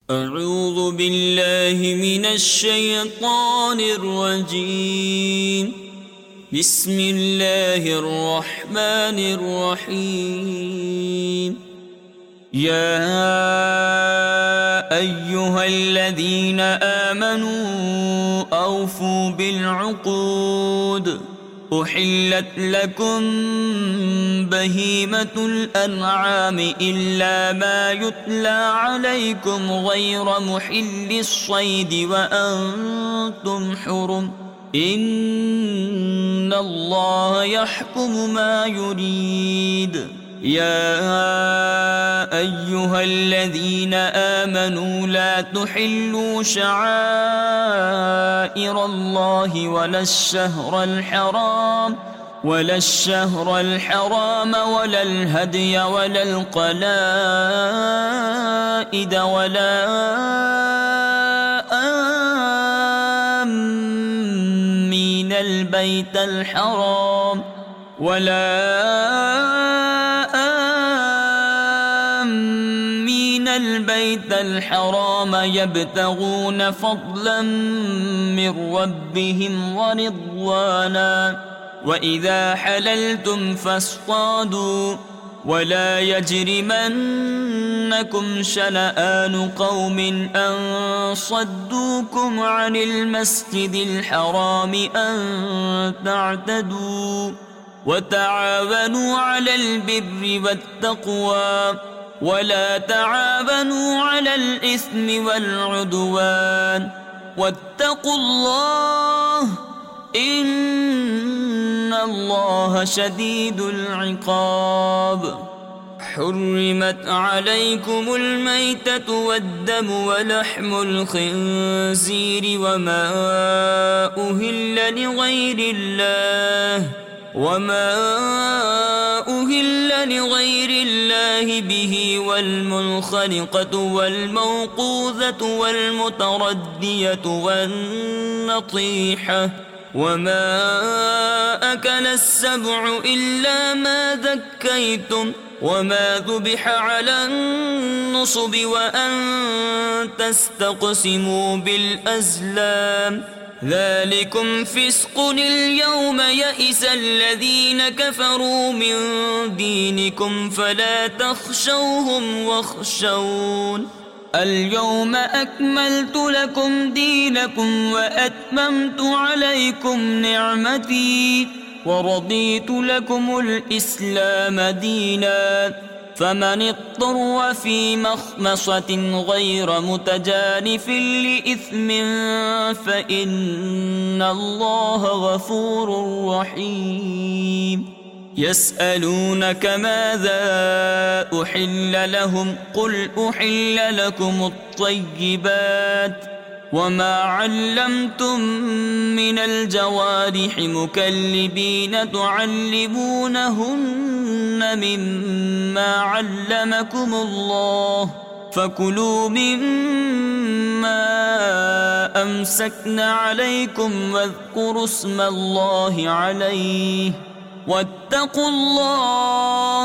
أعوذ بالله من الشيطان الرجيم. بسم الله الرحمن الرحيم. يا أيها الذين آمنوا أوفوا بالعقود. أحلت لكم بهيمة الأنعام إلا ما يتلى عليكم غير محل الصيد وأنتم حرم. إن الله يحكم ما يريد. يا أيها الذين آمنوا لا تحلوا شعائر الله ولا الشهر الحرام ولا الهدي ولا القلائد ولا آمين البيت الحرام يبتغون فضلا من ربهم ورضوانا. وإذا حللتم فاصطادوا ولا يجرمنكم شنآن قوم أن صدوكم عن المسجد الحرام أن تعتدوا. وتعاونوا على البر والتقوى ولا تعاونوا على الإثم والعدوان. واتقوا الله إن الله شديد العقاب. حرمت عليكم الميتة والدم ولحم الخنزير وما أهل لغير الله به والمنخنقة والموقوذة والمتردية والنطيحة وما أكل السبع إلا ما ذكيتم وما ذبح على النصب وأن تستقسموا بالأزلام. ذلكم فسق. اليوم يئس الذين كفروا من دينكم فلا تخشوهم واخشون. اليوم أكملت لكم دينكم وأتممت عليكم نعمتي ورضيت لكم الإسلام دينا. فمن اضطر في مخمصة غير متجانف لإثم فإن الله غفور رحيم. يسألونك ماذا أحل لهم قل أحل لكم الطيبات وما علمتم من الجوارح مكلبين تعلمونهن مما علمكم الله فكلوا مما أمسكن عليكم واذكروا اسم الله عليه واتقوا الله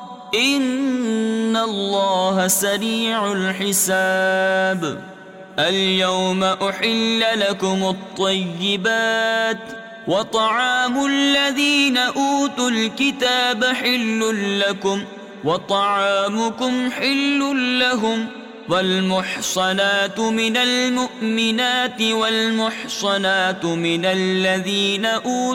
إن الله سريع الحساب. اليوم أحل لكم الطيبات وطعام الذين أوتوا الكتاب حل لكم وطعامكم حل لهم. والمحصنات من المؤمنات والمحصنات من الذين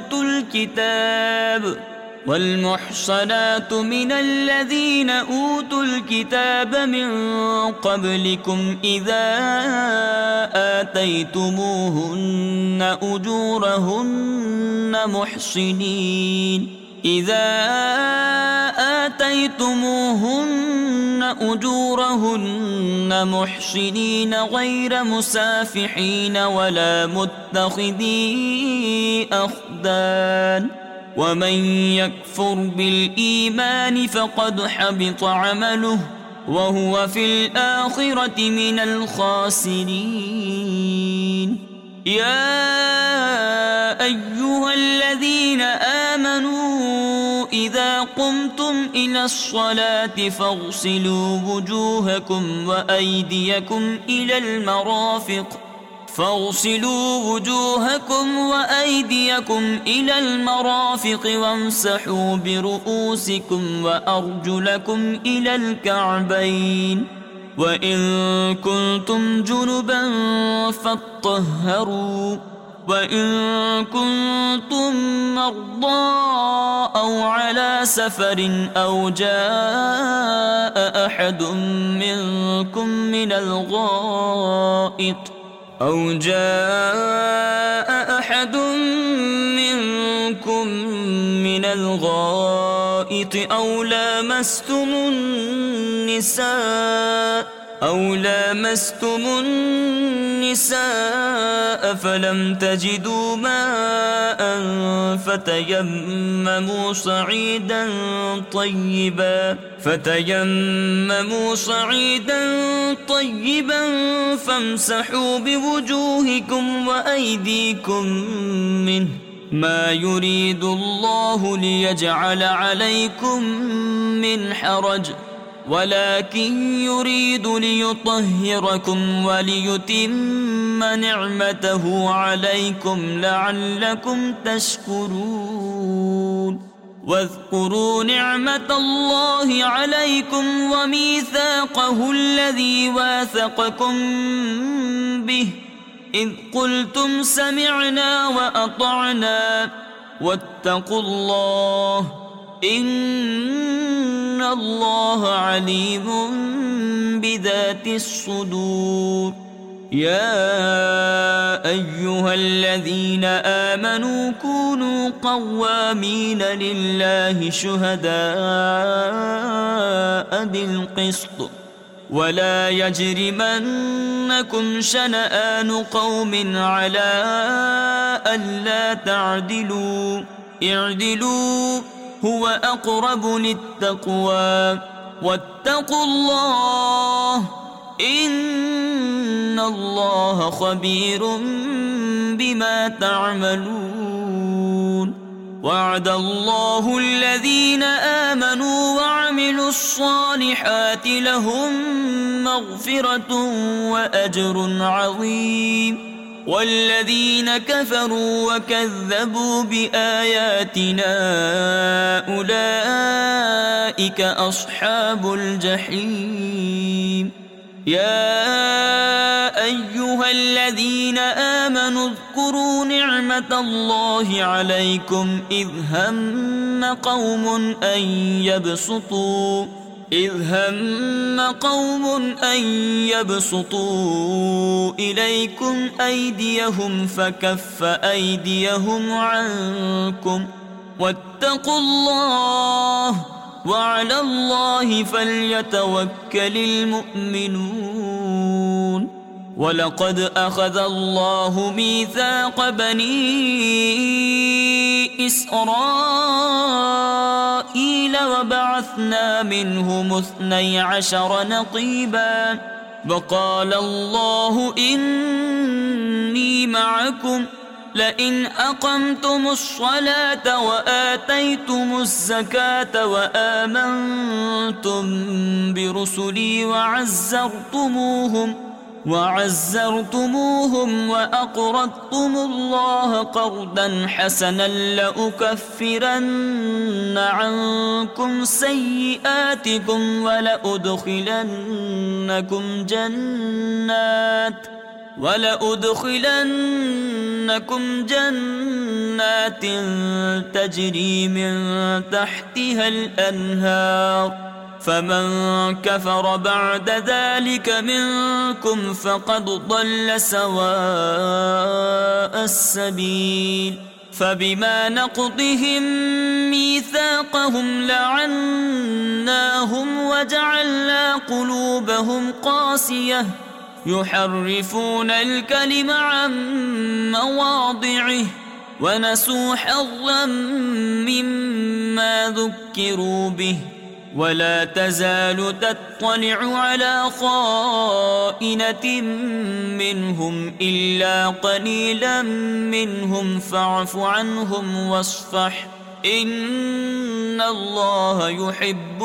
أوتوا الكتاب من قبلكم إذا آتيتموهن أجورهن محصنين غير مسافحين ولا متخذي أخدان. ومن يكفر بالإيمان فقد حبط عمله وهو في الآخرة من الخاسرين. يا أيها الذين آمنوا إذا فإذا قمتم إلى الصلاة فاغسلوا وجوهكم وأيديكم إلى المرافق وامسحوا برؤوسكم وأرجلكم إلى الكعبين وإن كنتم جنبا فاطهروا وإن كنتم مرضى أو على سفر أو جاء أحد منكم من الغائط أو لامستم النساء فلم تجدوا ماء فتيمموا صعيدا طيبا فامسحوا بوجوهكم وأيديكم منه ما يريد الله ليجعل عليكم من حرج ولكن يريد ليطهركم وليتم نعمته عليكم لعلكم تشكرون واذكروا نعمة الله عليكم وميثاقه الذي واثقكم به إذ قلتم سمعنا وأطعنا واتقوا الله إن الله عليم بذات الصدور يا أيها الذين آمنوا كونوا قوامين لله شهداء بالقسط ولا يجرمنكم شنآن قوم على ألا تعدلوا اعدلوا هو أقرب للتقوى واتقوا الله إن الله خبير بما تعملون وعد الله الذين آمنوا وعملوا الصالحات لهم مغفرة وأجر عظيم والذين كفروا وكذبوا بآياتنا أولئك أصحاب الجحيم يا أيها الذين آمنوا اذكروا نعمة الله عليكم إذ هم قوم أن يبسطوا إليكم أيديهم فكف أيديهم عنكم واتقوا الله وعلى الله فليتوكل المؤمنون ولقد أخذ الله ميثاق بني إسرائيل وبعثنا منهم 12 نقيبا وقال الله إني معكم لئن أقمتم الصلاة وآتيتم الزكاة وآمنتم برسلي وعزرتموهم وأقرضتم الله قرضا حسنا لأكفرن عنكم سيئاتكم ولأدخلنكم جنات تجري من تحتها الأنهار فمن كفر بعد ذلك منكم فقد ضل سواء السبيل فبما نقضهم ميثاقهم لعناهم وجعلنا قلوبهم قاسية يحرفون الكلم عن مواضعه ونسوا حظا مما ذكروا به ولا تزال تطلع على خائنة منهم إلا قليلا منهم فاعف عنهم إن الله يحب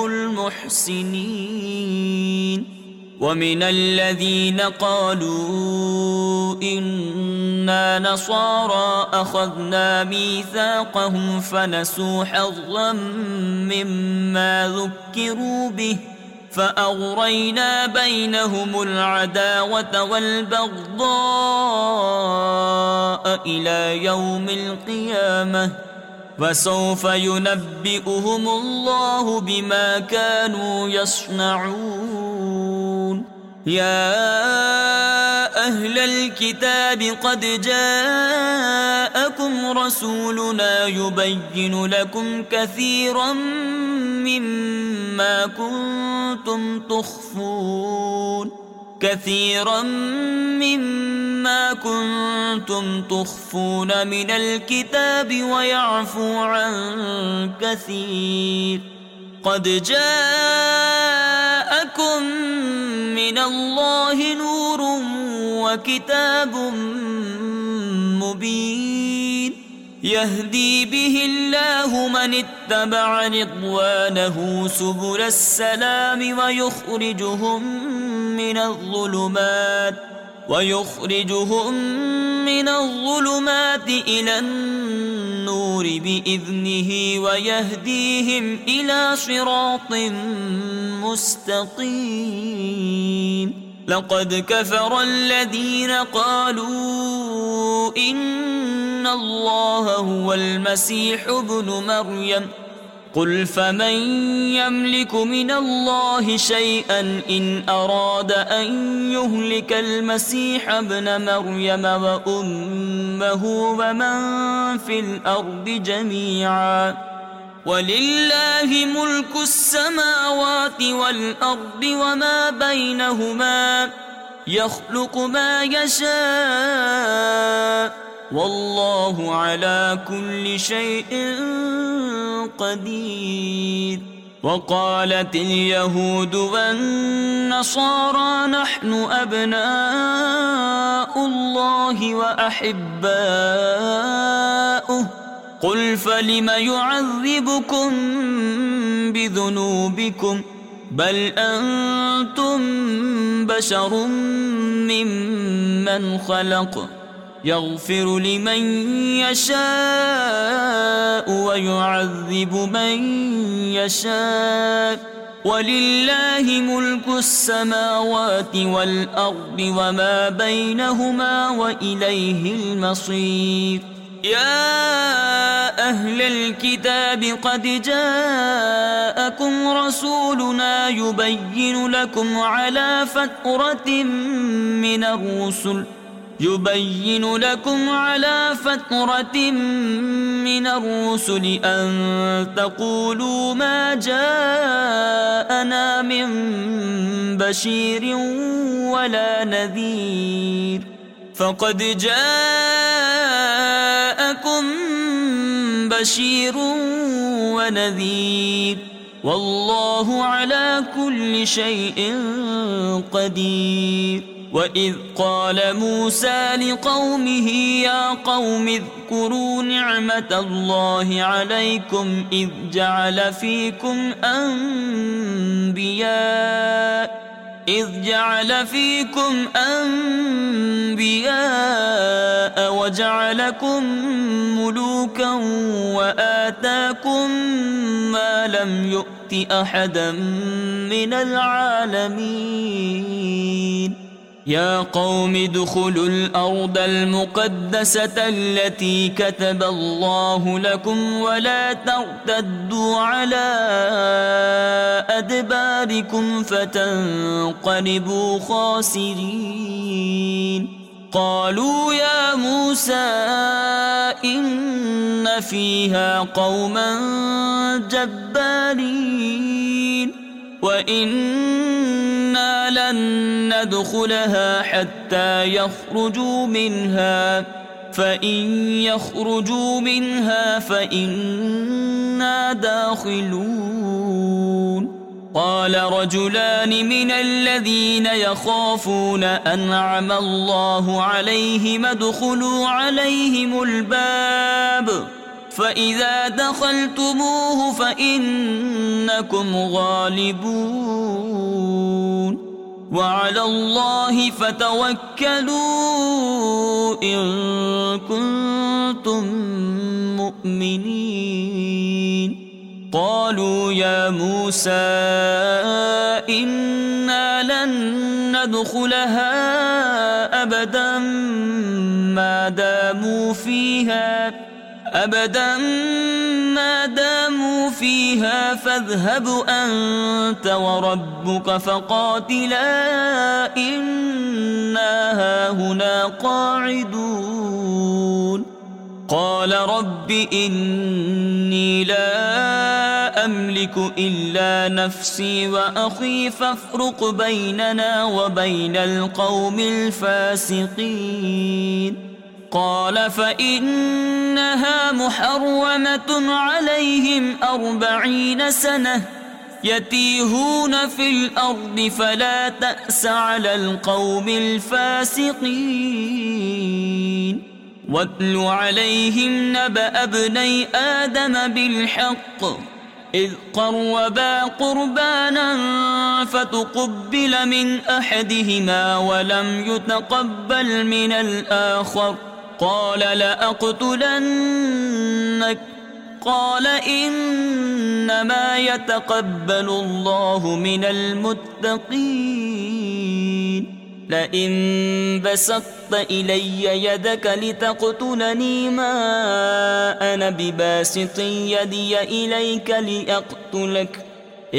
المحسنين. ومن الذين قالوا إنا نصارى أخذنا ميثاقهم فنسوا حظا مما ذكروا به فأغرينا بينهم العداوة والبغضاء إلى يوم القيامة فسوف ينبئهم الله بما كانوا يصنعون. يا أهل الكتاب قد جاءكم رسولنا يبين لكم كثيرا مما كنتم تخفون من الكتاب ويعفو عن كثير. قد جاءكم من الله نور وكتاب مبين يهدي به الله من اتبع رضوانه سبل السلام ويخرجهم من الظلمات إلى النور بإذنه ويهديهم إلى صراط مستقيم. لقد كفر الذين قالوا إن الله هو المسيح ابن مريم قل فمن يملك من الله شيئا إن أراد أن يهلك المسيح ابن مريم وأمه ومن في الأرض جميعا ولله ملك السماوات والأرض وما بينهما يخلق ما يشاء والله على كل شيء قدير. وقالت اليهود والنصارى نحن أبناء الله وأحباؤه قل فلم يعذبكم بذنوبكم بل أنتم بشر ممن خلق يغفر لمن يشاء ويعذب من يشاء ولله ملك السماوات والأرض وما بينهما وإليه المصير. يا أهل الكتاب قد جاءكم رسولنا يبين لكم على فترة من الرسل أن تقولوا ما جاءنا من بشير ولا نذير فقد جاءكم بشير ونذير والله على كل شيء قدير. وإذ قال موسى لقومه يا قوم اذكروا نعمة الله عليكم إذ جعل فيكم أنبياء وجعلكم ملوكا وآتاكم ما لم يؤت أحدا من العالمين. يا قوم ادخلوا الأرض المقدسة التي كتب الله لكم ولا ترتدوا على أدباركم فتنقلبوا خاسرين. قالوا يا موسى إن فيها قوما جبارين وإنا لن ندخلها حتى يخرجوا منها فإن يخرجوا منها فإنا داخلون. قال رجلان من الذين يخافون أنعم الله عليهم ادخلوا عليهم الباب فإذا دخلتموه فإنكم غالبون وعلى الله فتوكلوا إن كنتم مؤمنين قالوا يا موسى إنا لن ندخلها أبدا ما داموا فيها فاذهب أنت وربك فقاتلا إنا هاهنا قاعدون قال رب إني لا أملك إلا نفسي وأخي فافرق بيننا وبين القوم الفاسقين قال فإنها محرمة عليهم 40 سنة يتيهون في الأرض فلا تأس على القوم الفاسقين واتل عليهم نبأ ابني آدم بالحق إذ قربا قربانا فتقبل من أحدهما ولم يتقبل من الآخر قال لأقتلنك قال إنما يتقبل الله من المتقين لئن بسطت إلي يدك لتقتلني ما أنا بباسط يدي إليك لأقتلك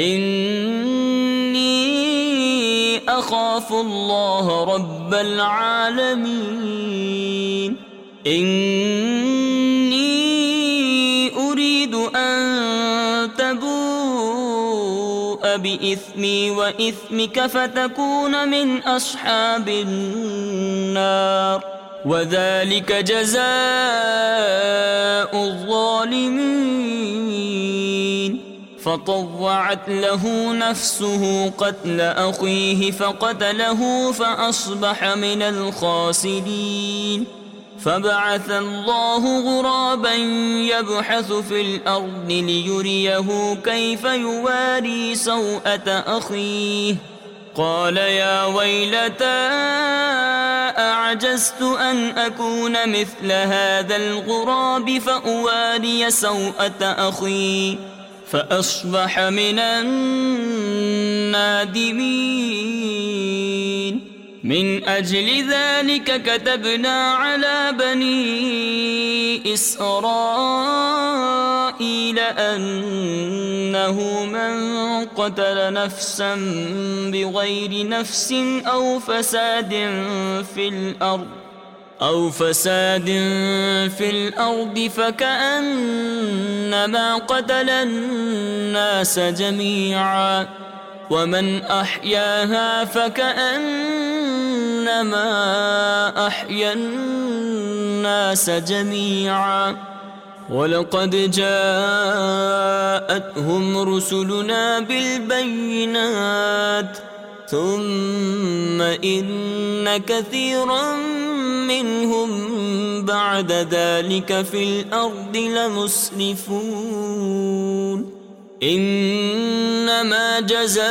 إني أخاف الله رب العالمين إني أريد أن تبوء بإثمي وإثمك فتكون من أصحاب النار وذلك جزاء الظالمين فطوعت له نفسه قتل أخيه فقتله فأصبح من الخاسرين فبعث الله غرابا يبحث في الأرض ليريه كيف يواري سوءة أخيه قال يا ويلتى أعجزت أن أكون مثل هذا الغراب فأواري سوءة أخي فأصبح من النادمين من أجل ذلك كتبنا على بني إسرائيل أنه من قتل نفسا بغير نفس أو فساد في الأرض فكأنما قتل الناس جميعا ومن أحياها فكأنما أحيا الناس جميعا ولقد جاءتهم رسلنا بالبينات ثم إن كثيرا منهم بعد ذلك في الأرض لمسرفون إنما جزاء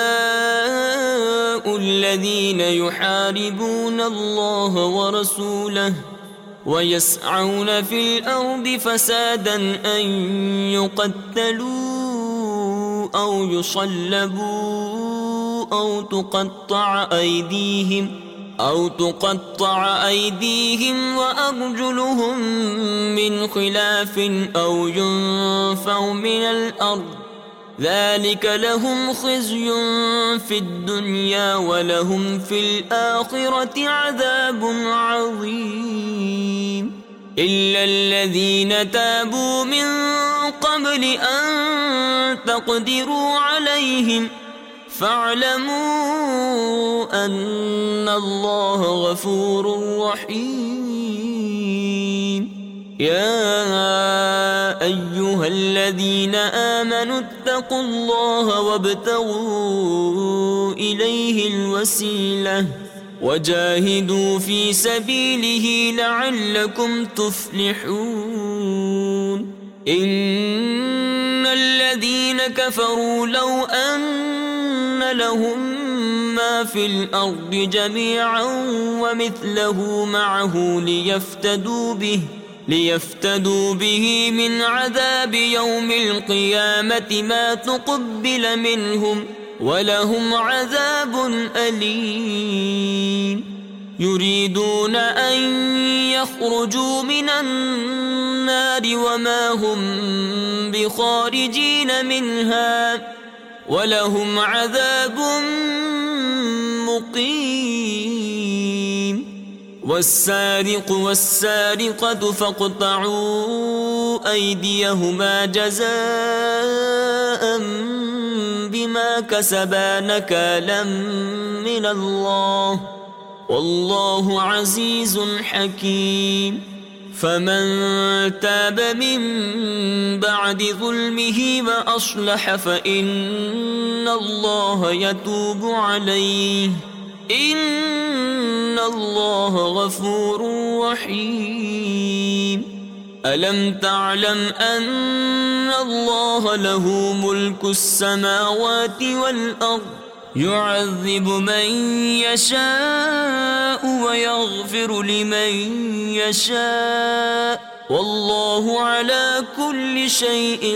الذين يحاربون الله ورسوله ويسعون في الأرض فسادا أن يقتلوا أو يصلبوا أو تقطع أيديهم وأرجلهم من خلاف أو ينفوا من الأرض ذلك لهم خزي في الدنيا ولهم في الآخرة عذاب عظيم إلا الذين تابوا من قبل أن تقدروا عليهم فاعلموا أن الله غفور رحيم يا أيها الذين آمنوا اتقوا الله وابتغوا إليه الوسيلة وجاهدوا في سبيله لعلكم تفلحون إن الذين كفروا لو أن لهم ما في الأرض جميعا ومثله معه ليفتدوا به من عذاب يوم القيامة ما تقبل منهم ولهم عذاب أليم يريدون أن يخرجوا من النار وما هم بخارجين منها ولهم عذاب مقيم والسارق والسارقة فاقطعوا أيديهما جزاء بما كسبا نكالا من الله والله عزيز حكيم فمن تاب من بعد ظلمه وأصلح فإن الله يتوب عليه إن الله غفور رحيم ألم تعلم أن الله له ملك السماوات والأرض يعذب من يشاء ويغفر لمن يشاء والله على كل شيء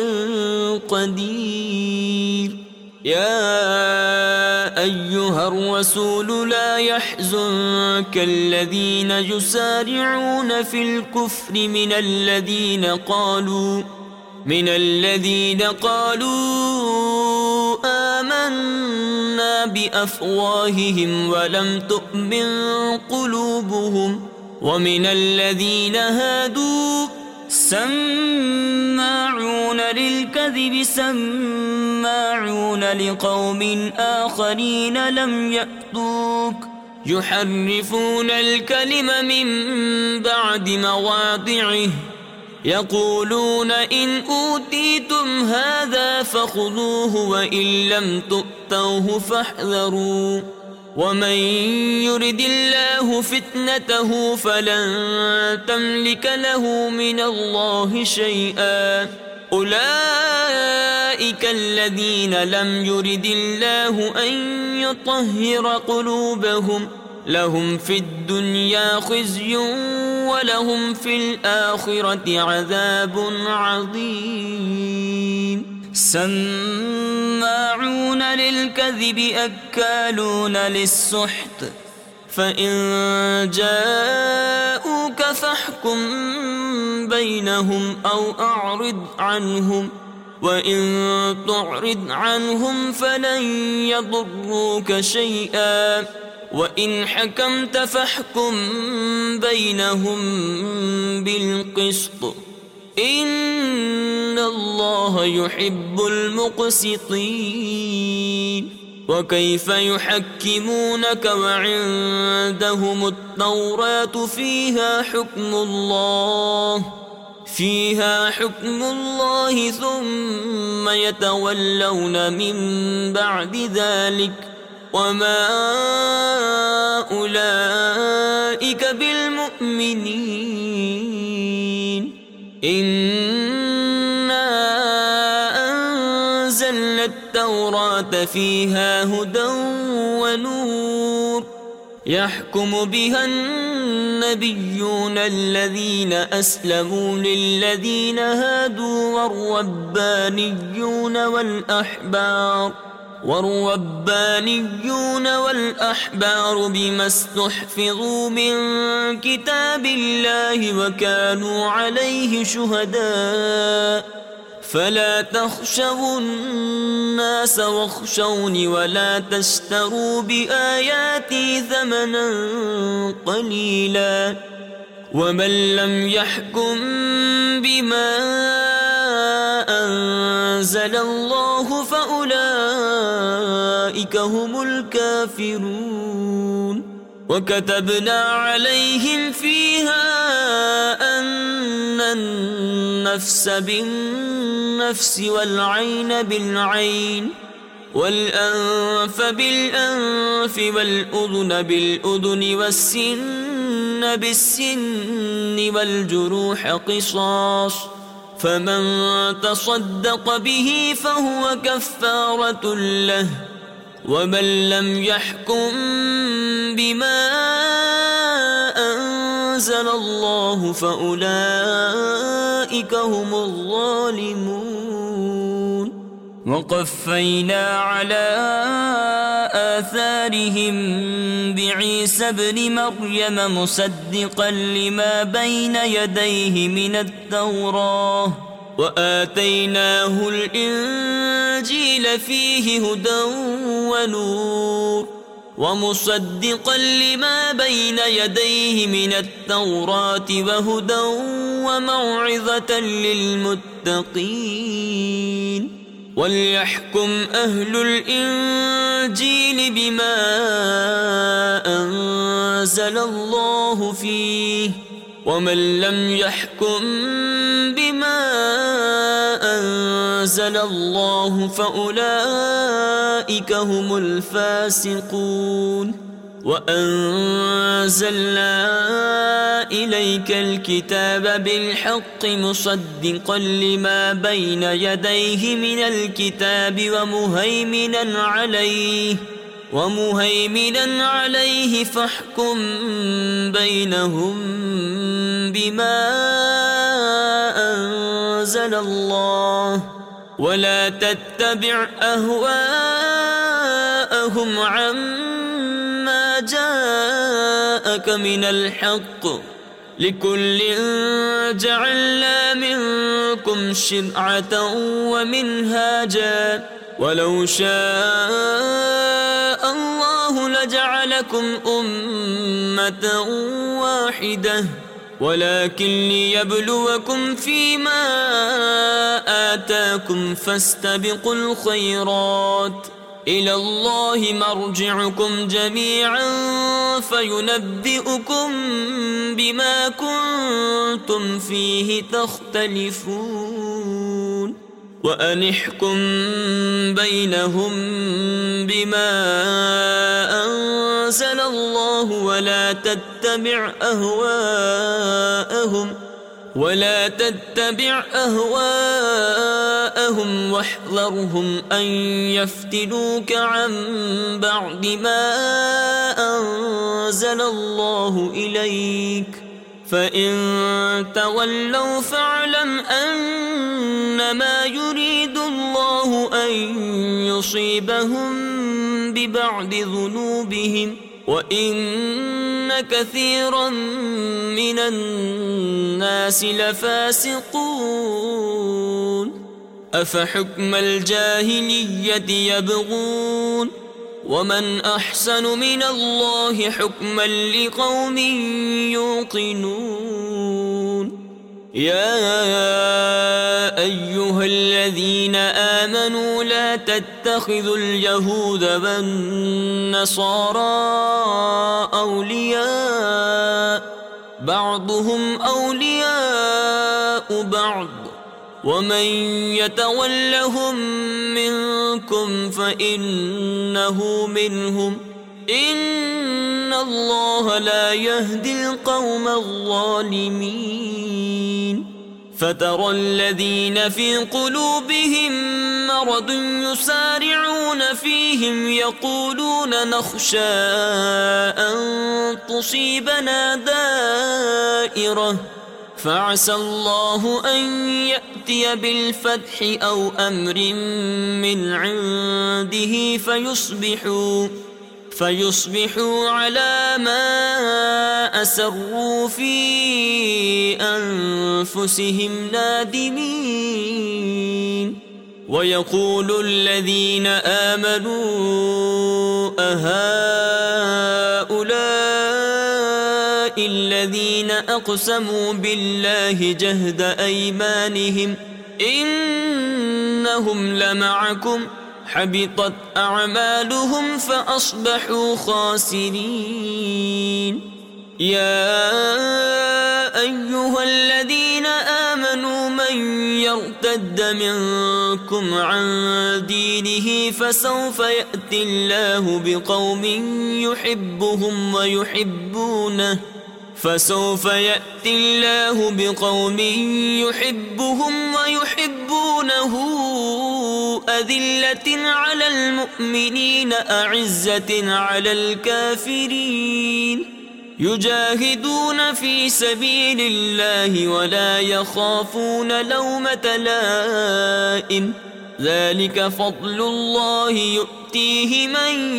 قدير يا أيها الرسول لا يحزنك الذين يسارعون في الكفر من الذين قالوا آمنا بأفواههم ولم تؤمن قلوبهم ومن الذين هادوا سماعون للكذب سماعون لقوم آخرين لم يأتوك يحرفون الكلم من بعد مواضعه يقولون إن أوتيتم هذا فخذوه وإن لم تؤتوه فاحذروا ومن يرد الله فتنته فلن تملك له من الله شيئا أولئك الذين لم يرد الله أن يطهر قلوبهم لهم في الدنيا خزي ولهم في الآخرة عذاب عظيم سماعون للكذب أكالون للسحت فإن جاءوك فاحكم بينهم أو أعرض عنهم وإن تعرض عنهم فلن يضروك شيئا وإن حكمت فاحكم بينهم بالقسط إن الله يحب المقسطين وكيف يحكمونك وعندهم التوراة فيها حكم الله ثم يتولون من بعد ذلك وما أولئك بالمؤمنين إنا أنزلنا التوراة فيها هدى ونور يحكم بها النبيون الذين أسلموا للذين هادوا والربانيون والأحبار بما استحفظوا من كتاب الله وكانوا عليه شهداء فلا تخشوا الناس واخشوني ولا تشتروا بآياتي ثمنا قليلا ومن لم يحكم بما أنزل الله فأولئك هم الكافرون وكتبنا عليهم فيها أن النفس بالنفس والعين بالعين والأنف بالأنف والأذن بالأذن والسن بالسن والجروح قصاص فمن تصدق به فهو كفارة له ومن لم يحكم بما أنزل الله فأولئك هم الظالمون. وقفينا على آثارهم بعيسى ابن مريم مصدقا لما بين يديه من التوراة وآتيناه الإنجيل فيه هدى ونور ومصدقا لما بين يديه من التوراة وهدى وموعظة للمتقين. وليحكم أهل الإنجيل بما أنزل الله فيه ومن لم يحكم بما أنزل الله فأولئك هم الفاسقون. وأنزلنا إليك الكتاب بالحق مصدقا لما بين يديه من الكتاب ومهيمنا عليه فاحكم بينهم بما أنزل الله ولا تتبع أهواءهم عما جاءك من الحق لكل جعلنا منكم شرعة ومنهاجا ولو شاء الله لجعلكم أمة واحدة ولكن ليبلوكم فيما آتاكم فاستبقوا الخيرات إلى الله مرجعكم جميعا فينبئكم بما كنتم فيه تختلفون. وأن احكم بينهم بما أنزل الله ولا تتبع أهواءهم واحذرهم أن يفتنوك عن بعد ما أنزل الله إليك فإن تولوا فاعلم أنما يريد الله أن يصيبهم ببعض ذنوبهم وإن كثيرا من الناس لفاسقون. أفحكم الجاهلية يبغون ومن أحسن من الله حكما لقوم يوقنون. يا أيها الذين آمنوا لا تتخذوا اليهود والنصارى أولياء بعضهم أولياء بعض ومن يتولهم منكم فإنه منهم إن الله لا يهدي القوم الظالمين. فترى الذين في قلوبهم مرض يسارعون فيهم يقولون نخشى أن تصيبنا دائرة فعسى الله أن يأتي بالفتح أو أمر من عنده فيصبحوا على ما أسروا في أنفسهم نادمين. ويقول الذين آمنوا أهؤلاء الذين أقسموا بالله جهد أيمانهم إنهم لمعكم حبطت أعمالهم فأصبحوا خاسرين. يا أيها الذين آمنوا من يرتد منكم عن دينه فسوف يأتي الله بقوم يحبهم ويحبونه فسوف يأتي الله بقوم يحبهم ويحبونه أذلة على المؤمنين أعزة على الكافرين يجاهدون في سبيل الله ولا يخافون لومة لائم ذلك فضل الله يؤتيه من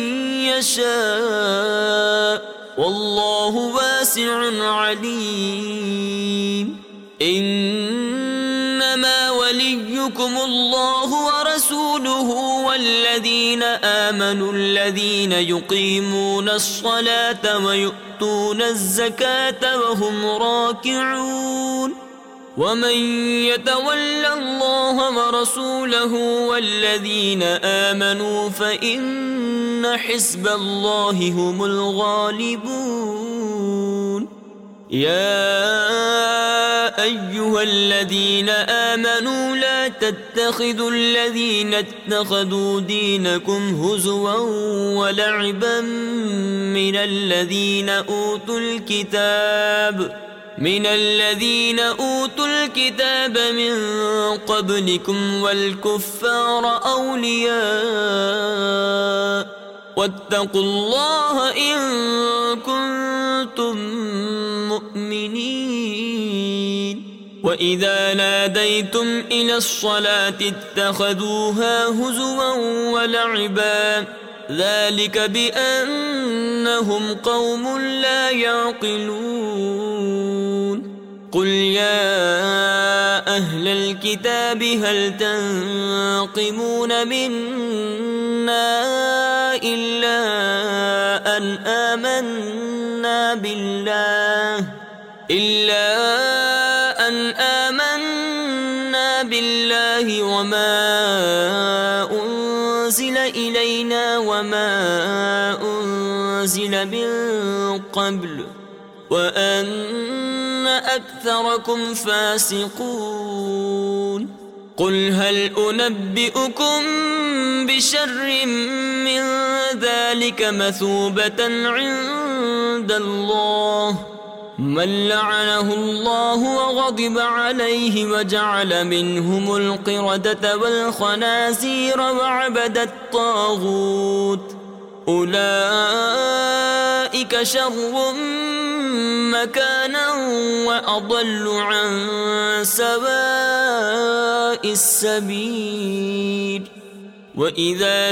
يشاء والله واسع عليم إنما وليكم الله ورسوله والذين آمنوا الذين يقيمون الصلاة ويؤتون الزكاة وهم راكعون ومن يتول الله ورسوله والذين آمنوا فإن حزب الله هم الغالبون يا أيها الذين آمنوا لا تتخذوا الذين اتخذوا دينكم هزوا ولعبا من الذين أوتوا الكتاب من قبلكم والكفار أولياء واتقوا الله إن كنتم مؤمنين وإذا ناديتم إلى الصلاة اتخذوها هزوا ولعبا ذلك بأنهم قوم لا يعقلون قل يا أهل الكتاب هل تنقمون منا إلا أن آمنا بالله وما أنزل إلينا وما أنزل من قبل وأن أكثركم فاسقون قل هل أنبئكم بشر من ذلك مثوبة عند الله من لعنه الله وغضب عليه وجعل منهم القردة والخنازير وعبد الطاغوت أولئك شر مكانا وأضل عن سواء السبيل وإذا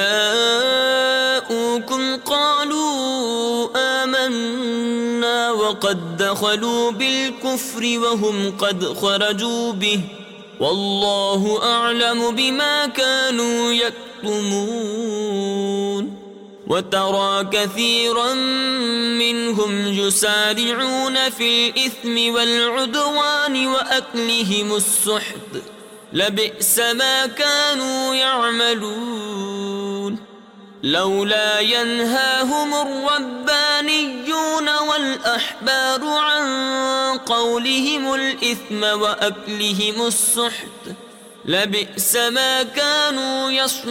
جاءوكم قالوا آمنا وقد دخلوا بالكفر وهم قد خرجوا به والله أعلم بما كانوا يكتمون وترى كثيرا منهم يسارعون في الإثم والعدوان وأكلهم السحت لبئس ما كانوا يعملون لولا ينهاهم الربانيون والأحبار عن قولهم الإثم وأكلهم السحت لبئس ما كانوا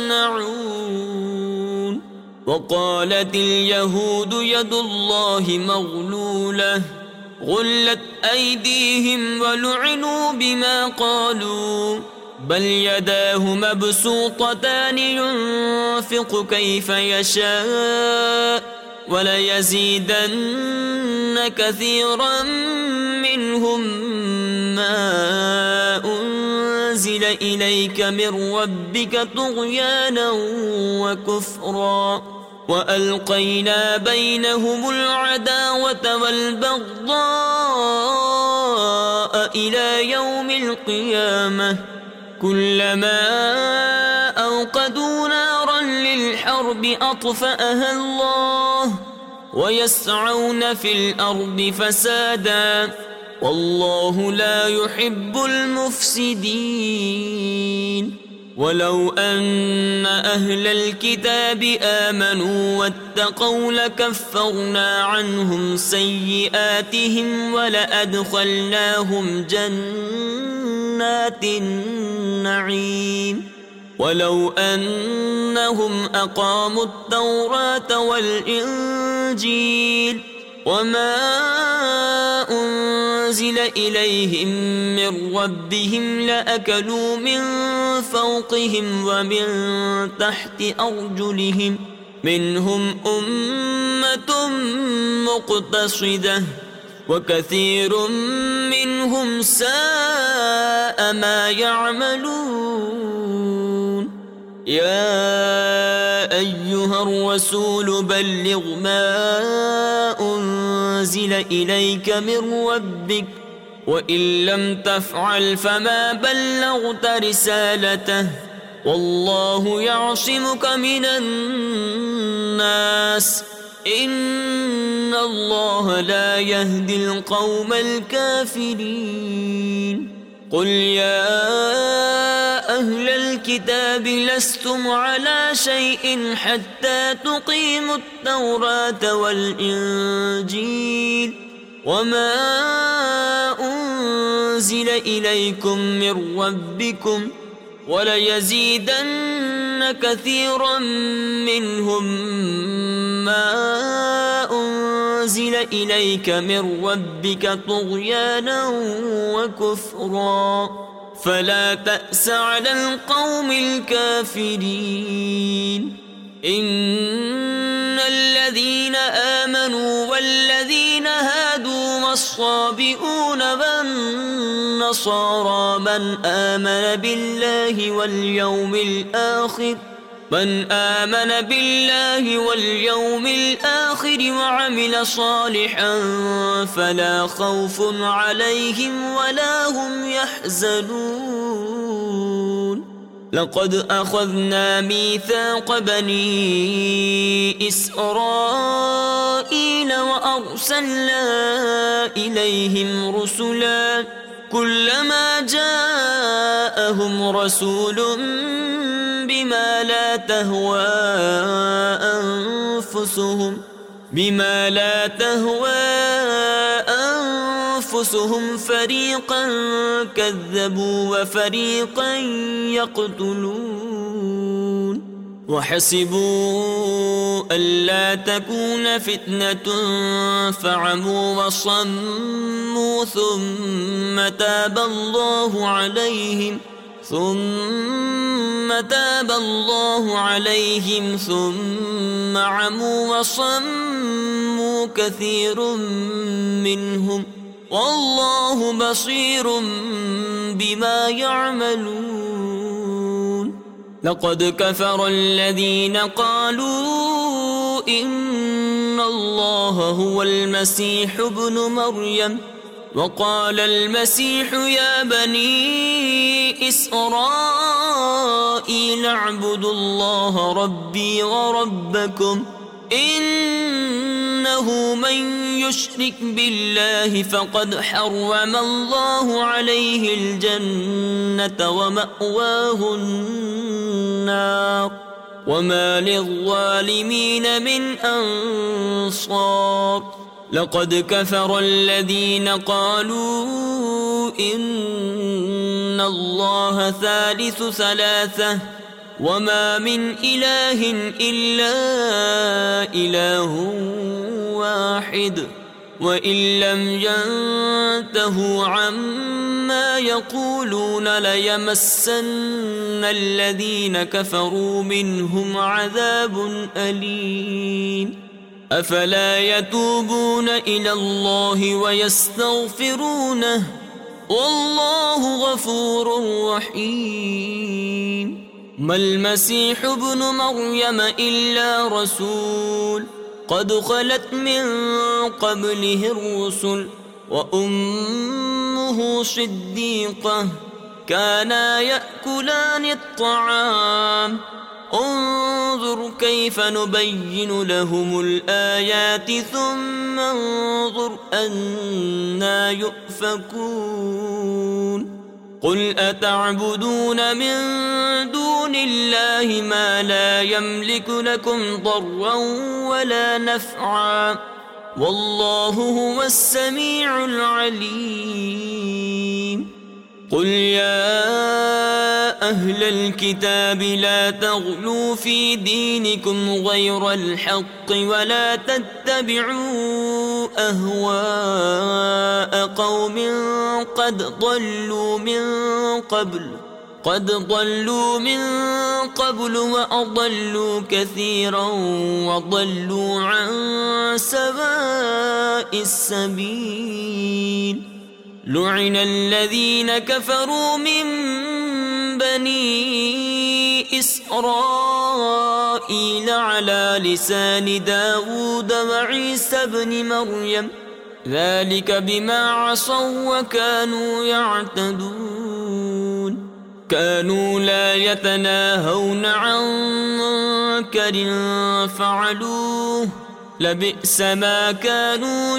يصنعون وقالت اليهود يد الله مغلولة غلت أيديهم ولعنوا بما قالوا بل يداه مبسوطتان ينفق كيف يشاء وليزيدن كثيرا منهم ما أنزل إليك من ربك طغيانا وكفرا وألقينا بينهم العداوة والبغضاء إلى يوم القيامة كلما أوقدوا نارا للحرب أطفأها الله ويسعون في الأرض فسادا والله لا يحب المفسدين ولو أن أهل الكتاب آمنوا واتقوا لكفرنا عنهم سيئاتهم ولأدخلناهم جنات النعيم ولو أنهم أقاموا التوراة والإنجيل وما أنزل إليهم من ربهم لأكلوا من فوقهم ومن تحت أرجلهم منهم أمة مقتصدة وكثير منهم ساء ما يعملون. يا أيها الرسول بلغ ما أنزل إليك من ربك وإن لم تفعل فما بلغت رسالته والله يعصمك من الناس إن الله لا يهدي القوم الكافرين. قل يا أهل الكتاب لستم على شيء حتى تقيموا التوراة والإنجيل وما أنزل إليكم من ربكم وليزيدن كثيرا منهم ما أنزل إليك من ربك طغيانا وكفرا فلا تأس على القوم الكافرين. إن الذين آمنوا والذين هادوا والصابئون والنصارى من آمن بالله واليوم الآخر وعمل صالحا فلا خوف عليهم ولا هم يحزنون. لقد أخذنا ميثاق بني إسرائيل وأرسلنا إليهم رسلا كلما جاءهم رسول بما لا تهوى أنفسهم فريقا كذبوا وفريقا يقتلون. وحسبوا ألا تكون فتنة فعموا وصموا ثم تاب الله عليهم ثم عموا وصموا كثير منهم والله بصير بما يعملون. لقد كفر الذين قالوا إن الله هو المسيح ابن مريم وقال المسيح يا بني إسرائيل اعبدوا الله ربي وربكم إنه من يشرك بالله فقد حرم الله عليه الجنة ومأواه النار وما للظالمين من أنصار. لقد كفر الذين قالوا إن الله ثالث ثلاثة وما من إله إلا إله واحد وإن لم ينتهوا عما يقولون ليمسن الذين كفروا منهم عذاب أليم. أفلا يتوبون إلى الله ويستغفرونه والله غفور رحيم. ما المسيح ابن مريم إلا رسول قد خلت من قبله الرسل وأمه صديقة كانا يأكلان الطعام انظر كيف نبين لهم الآيات ثم انظر أنا يؤفكون. قل أتعبدون من دون الله ما لا يملك لكم ضرا ولا نفعا والله هو السميع العليم. قل يا أهل الكتاب لا تغلوا في دينكم غير الحق ولا تتبعوا أهواء قوم قد ضلوا من قبل وأضلوا كثيرا وضلوا عن سواء السبيل. لعن الذين كفروا من بني إسرائيل على لسان داود وعيسى بن مريم ذلك بما عصوا وكانوا يعتدون. كانوا لا يتناهون عن منكر فعلوه لبئس ما كانوا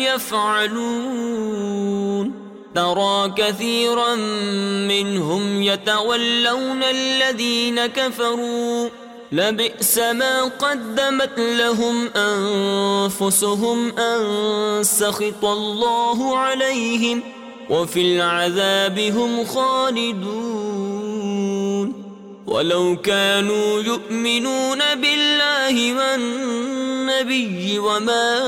يفعلون. ترى كثيرا منهم يتولون الذين كفروا لبئس ما قدمت لهم أنفسهم أن سخط الله عليهم وفي العذاب هم خالدون. ولو كانوا يؤمنون بالله والنبي وما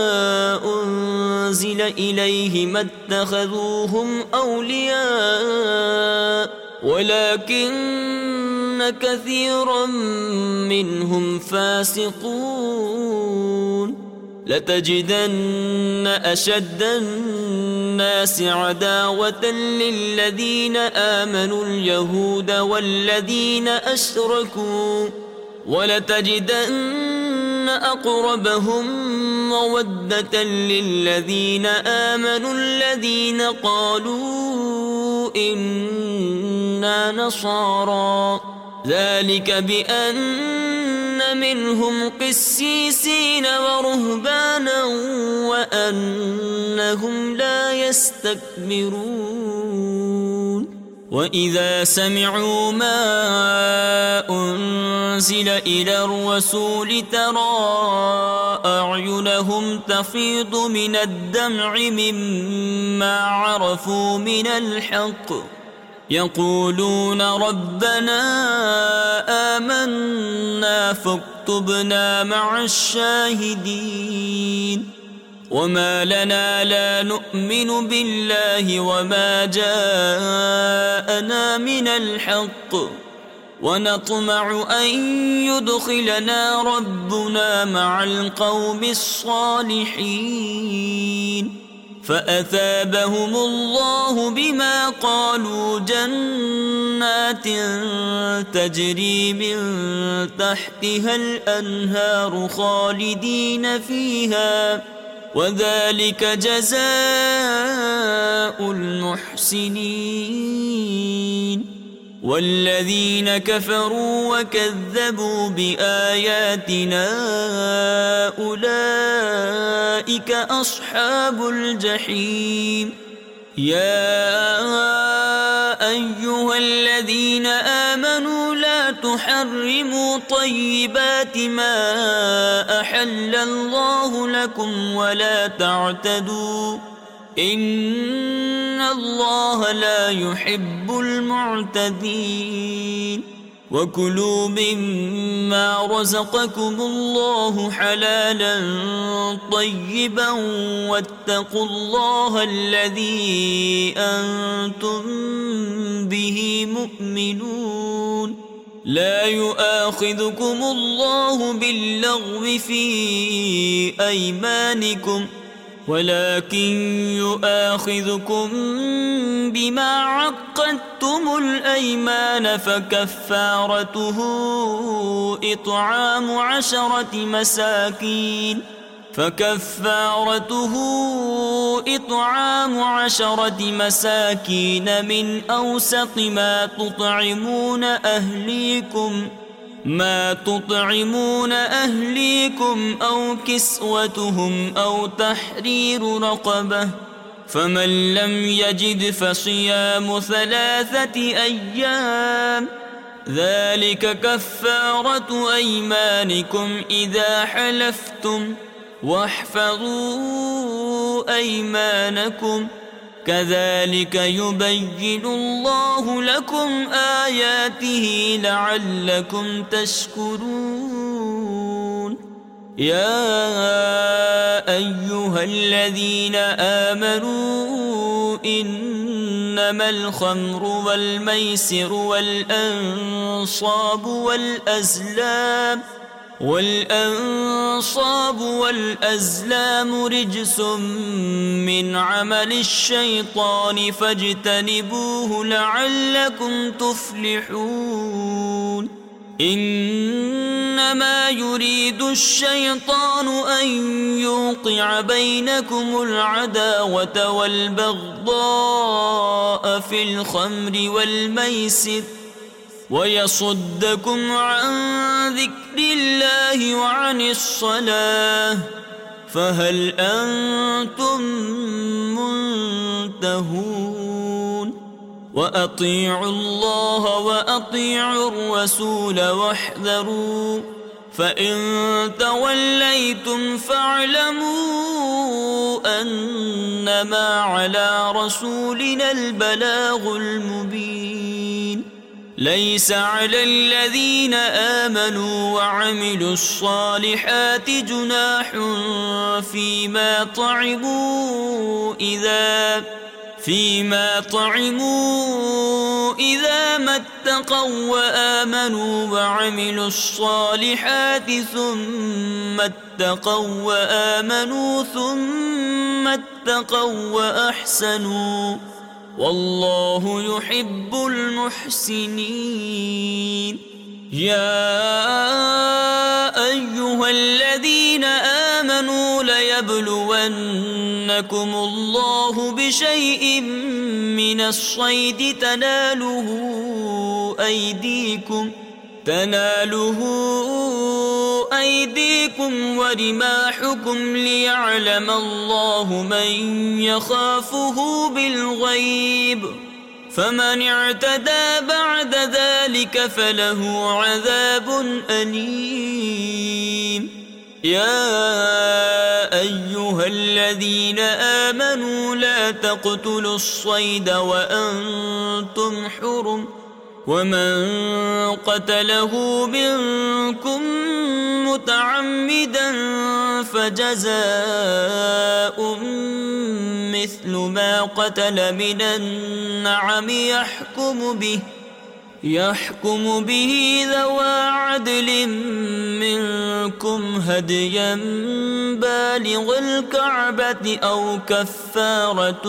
أنزل إليه ما اتخذوهم أولياء ولكن كثيرا منهم فاسقون. لتجدن أشد الناس عداوة للذين آمنوا اليهود والذين أشركوا ولتجدن أقربهم مودة للذين آمنوا الذين قالوا إنا نصارى ذلك بأن منهم قسيسين ورهبانا وأنهم لا يستكبرون. وإذا سمعوا ما أنزل إلى الرسول ترى أعينهم تفيض من الدمع مما عرفوا من الحق يقولون ربنا آمنا فاكتبنا مع الشاهدين. وما لنا لا نؤمن بالله وما جاءنا من الحق ونطمع أن يدخلنا ربنا مع القوم الصالحين. فأثابهم الله بما قالوا جنات تجري من تحتها الأنهار خالدين فيها وذلك جزاء المحسنين. والذين كفروا وكذبوا بآياتنا أولئك أصحاب الجحيم. يا أيها الذين آمنوا لا تحرموا طيبات ما أحل الله لكم ولا تعتدوا إن الله لا يحب المعتدين. وكلوا مما رزقكم الله حلالا طيبا واتقوا الله الذي أنتم به مؤمنون. لا يؤاخذكم الله باللغو في أيمانكم ولكن يؤاخذكم بما عقدتم الأيمان فكفارته إطعام عشرة مساكين من أوسط ما تطعمون أهليكم أو كسوتهم أو تحرير رقبة فمن لم يجد فصيام 3 أيام ذلك كفارة أيمانكم إذا حلفتم واحفظوا أيمانكم كذلك يبين الله لكم آياته لعلكم تشكرون يا أيها الذين آمنوا إنما الخمر والميسر والأنصاب والأزلام رجس من عمل الشيطان فاجتنبوه لعلكم تفلحون إنما يريد الشيطان أن يوقع بينكم العداوة والبغضاء في الخمر والميسر ويصدكم عن ذكر الله وعن الصلاة فهل أنتم منتهون وأطيعوا الله وأطيعوا الرسول واحذروا فإن توليتم فاعلموا أنما على رسولنا البلاغ المبين ليس على الذين آمنوا وعملوا الصالحات جناح فيما طعموا إذا ما اتقوا وآمنوا وعملوا الصالحات ثم اتقوا وآمنوا ثم اتقوا وأحسنوا والله يحب المحسنين يا أيها الذين آمنوا ليبلونكم الله بشيء من الصيد تناله أيديكم ورماحكم ليعلم الله من يخافه بالغيب فمن اعتدى بعد ذلك فله عذاب أليم يا أيها الذين آمنوا لا تقتلوا الصيد وأنتم حرم ومن قتله منكم متعمدا فجزاء مثل ما قتل من النعم يحكم به ذوى عدل منكم هديا بالغ الكعبة أو كفارة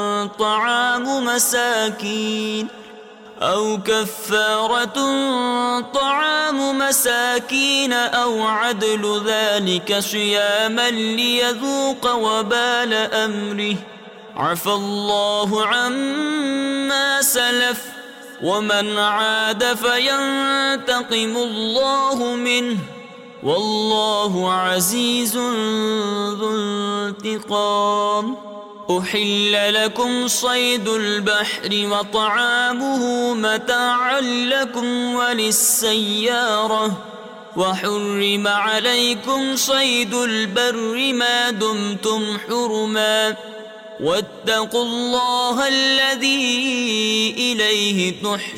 طعام مساكين أو عدل ذلك صياما ليذوق وبال أمره عفى الله عما سلف ومن عاد فينتقم الله منه والله عزيز ذو انتقام أحل لكم صيد البحر وطعامه متاعا لكم وللسيارة وحرم عليكم صيد البر ما دمتم حرما واتقوا الله الذي إليه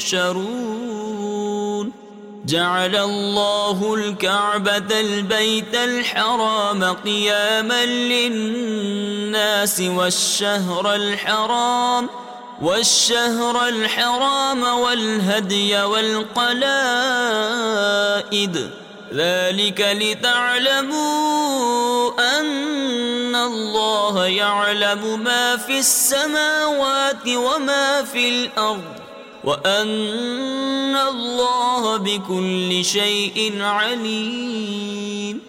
تحشرون جعل الله الكعبة البيت الحرام قياما للناس والشهر الحرام والهدي والقلائد ذلك لتعلموا أن الله يعلم ما في السماوات وما في الأرض وأن الله بكل شيء عليم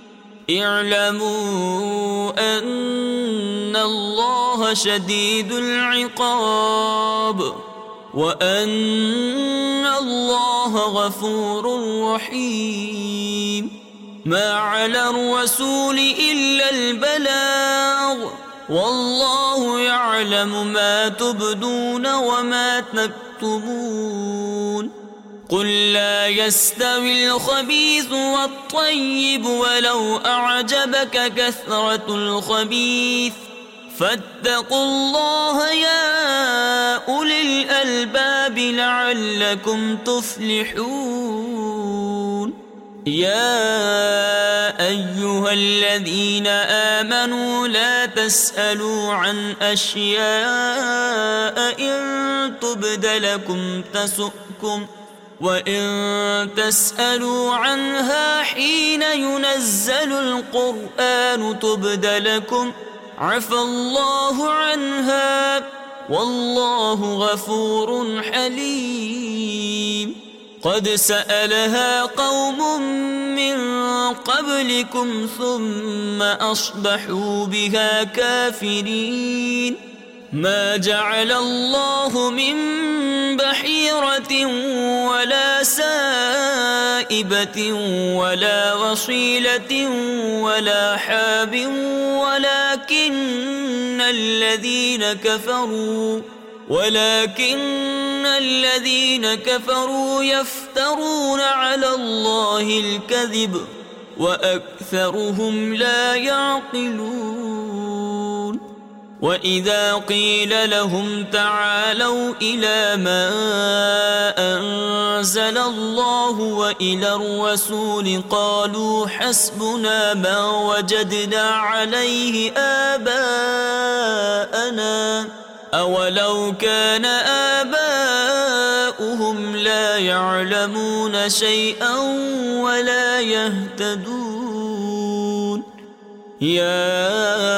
اعلموا أن الله شديد العقاب وأن الله غفور رحيم ما على الرسول إلا البلاغ والله يعلم ما تبدون وما تكتمون قل لا يستوي الخبيث والطيب ولو أعجبك كثرة الخبيث فاتقوا الله يا أولي الألباب لعلكم تفلحون. يا أيها الذين آمنوا لا تسألوا عن أشياء إن تبد لكم تسؤكم وإن تسألوا عنها حين ينزل القرآن تبد لكم عفى الله عنها والله غفور حليم. قد سألها قوم من قبلكم ثم أصبحوا بها كافرين. ما جعل الله من بحيرة ولا سائبة ولا وصيلة ولا حاب ولكن الذين كفروا يفترون على الله الكذب وأكثرهم لا يعقلون. وإذا قيل لهم تعالوا إلى ما أنزل الله وإلى الرسول قالوا حسبنا ما وجدنا عليه آباءنا أولو كان آباؤهم لا يعلمون شيئا ولا يهتدون. يا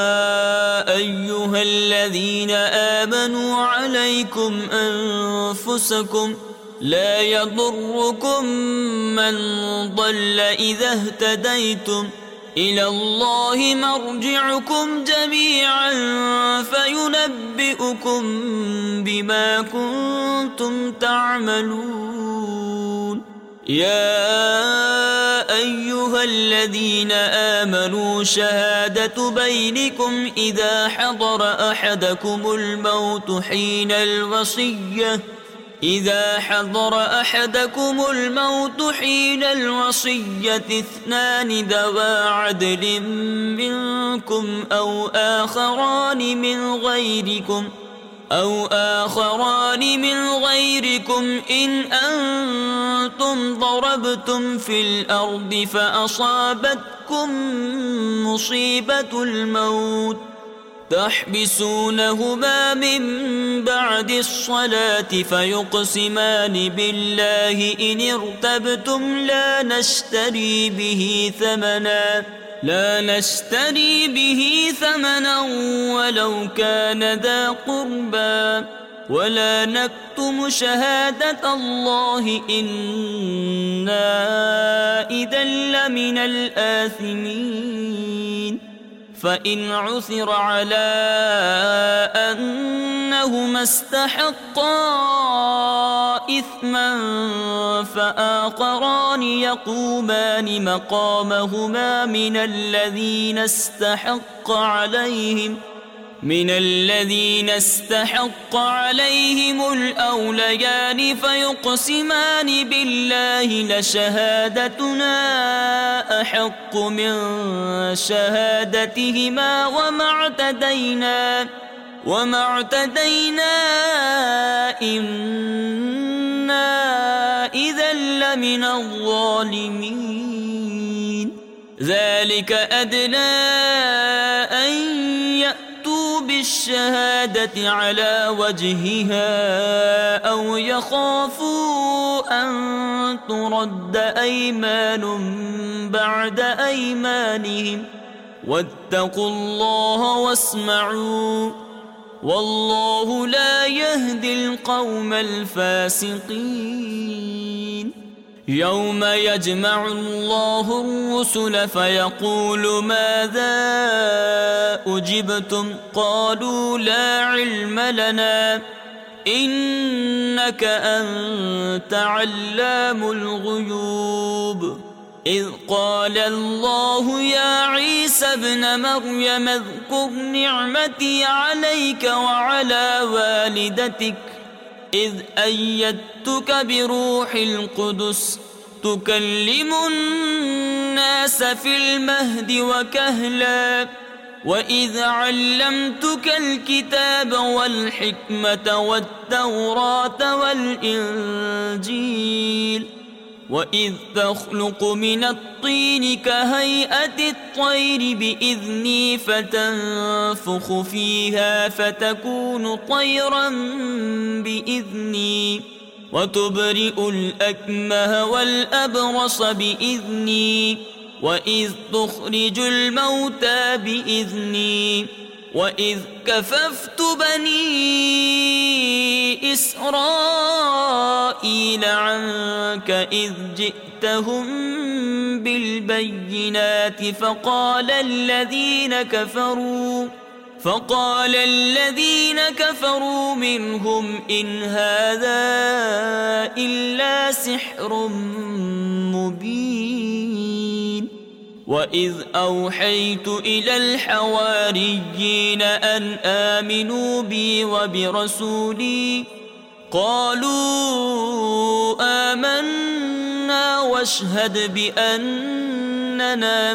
أيها الذين آمنوا عليكم أنفسكم لا يضركم من ضل إذا اهتديتم إلى الله مرجعكم جميعا فينبئكم بما كنتم تعملون. يا أيها الذين آمنوا شهادة بينكم إذا حضر أحدكم الموت حين الوصية اثنان ذوى عدل منكم أو آخران من غيركم إن أنتم ضربتم في الأرض فأصابتكم مصيبة الموت تحبسونهما من بعد الصلاة فيقسمان بالله إن ارتبتم لا نشتري به ثمنا ولو كان ذا قربى ولا نكتم شهادة الله إنا إذا لمن الآثمين. فإن عثر على أنهما استحقا إثما فآخران يقومان مقامهما من الذين استحق عليهم الأوليان فيقسمان بالله لشهادتنا أحق من شهادتهما وما اعتدينا إنا إذا لمن الظالمين. ذلك أدنى أن يأتوا بالشهادة على وجهها أو يخافوا أن ترد أيمان بعد أيمانهم واتقوا الله واسمعوا والله لا يهدي القوم الفاسقين. يوم يجمع الله الرسل فيقول ماذا أجبتم قالوا لا علم لنا إنك أنت علام الغيوب. إذ قال الله يا عيسى ابن مريم اذكر نعمتي عليك وعلى والدتك إذ أيدتك بروح القدس تكلم الناس في المهد وكهلا وإذ علمتك الكتاب والحكمة والتوراة والإنجيل وإذ تخلق من الطين كهيئة الطير بإذني فتنفخ فيها فتكون طيرا بإذني وتبرئ الأكمه والأبرص بإذني وإذ تخرج الموتى بإذني وإذ كففت بني إسرائيل عنك إذ جئتهم بالبينات فقال الذين كفروا منهم إن هذا إلا سحر مبين وإذ أوحيت إلى الحواريين أن آمنوا بي وبرسولي قالوا آمنا واشهد بأننا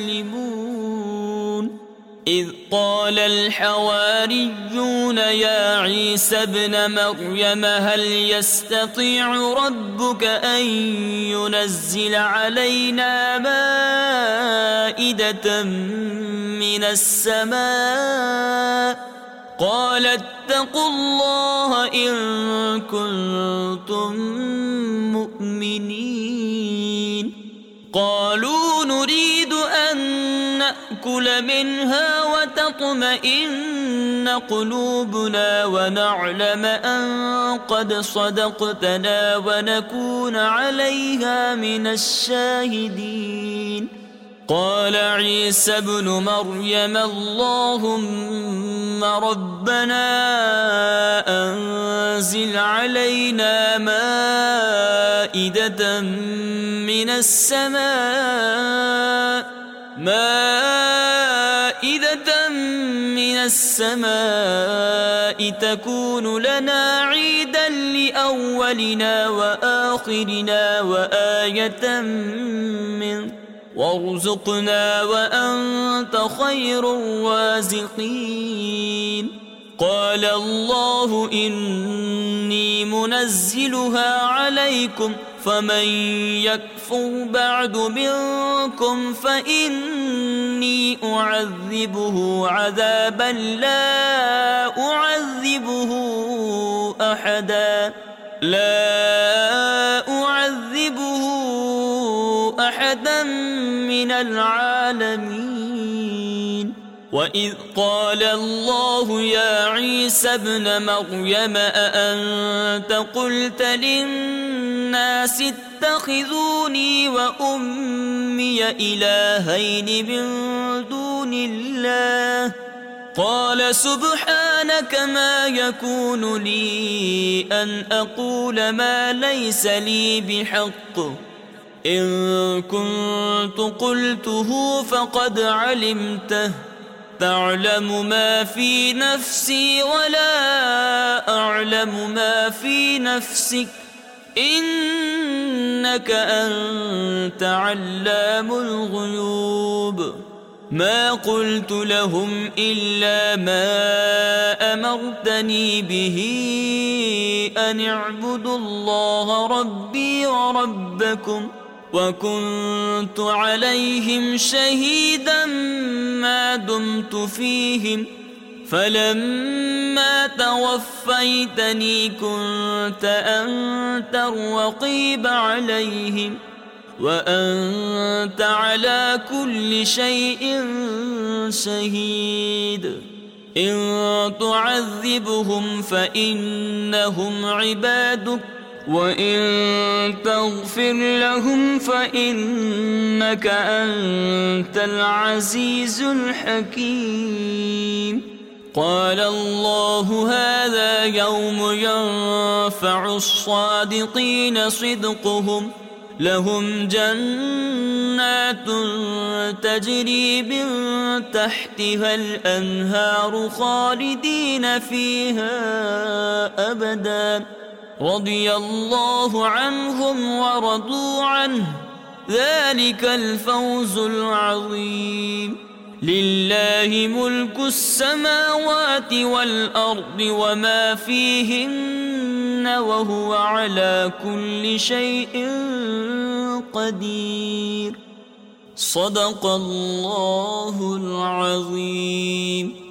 مسلمون إذ قال الحواريون يا عيسى ابن مريم هل يستطيع ربك أن ينزل علينا مائدة من السماء قال اتقوا الله إن كنتم مؤمنين قالوا نريد أن نأكل منها وتطمئن قلوبنا ونعلم أن قد صدقتنا ونكون عليها من الشاهدين قال عيسى ابن مريم اللهم ربنا أنزل علينا مائدة من السماء تكون لنا عيدا لأولنا وآخرنا وآية منك وارزقنا وأنت خير الرازقين قال الله إني منزلها عليكم فمن يكفر بعد منكم فإني أعذبه عذابا لا أعذبه أحدا من العالمين وإذ قال الله يا عيسى ابن مريم أأنت قلت للناس اتخذوني وأمي إلهين من دون الله قال سبحانك ما يكون لي أن أقول ما ليس لي بحق إن كنت قلته فقد علمته تعلم ما في نفسي ولا أعلم ما في نفسك إنك أنت علام الغيوب ما قلت لهم إلا ما أمرتني به أن اعبدوا الله ربي وربكم وكنت عليهم شهيدا ما دمت فيهم فلما توفيتني كنت أنت الرقيب عليهم وأنت على كل شيء شهيد إن تعذبهم فإنهم عبادك وإن تغفر لهم فإنك أنت العزيز الحكيم قال الله هذا يوم ينفع الصادقين صدقهم لهم جنات تجري من تحتها الأنهار خالدين فيها أبدا رضي الله عنهم ورضوا عنه ذلك الفوز العظيم لله ملك السماوات والأرض وما فيهن وهو على كل شيء قدير. صدق الله العظيم.